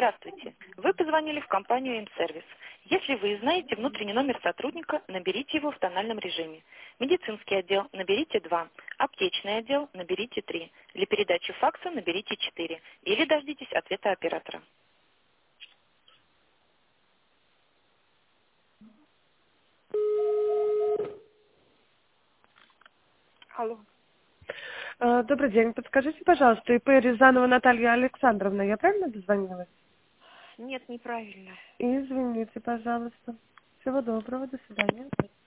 Здравствуйте. Вы позвонили в компанию «М-сервис». Если вы знаете внутренний номер сотрудника, наберите его в тональном режиме. Медицинский отдел – наберите 2. Аптечный отдел – наберите 3. Для передачи факса наберите 4. Или дождитесь ответа оператора. Алло. Добрый день. Подскажите, пожалуйста, ИП Рязанова Наталья Александровна, я правильно дозвонилась? Нет, неправильно. Извините, пожалуйста. Всего доброго, до свидания.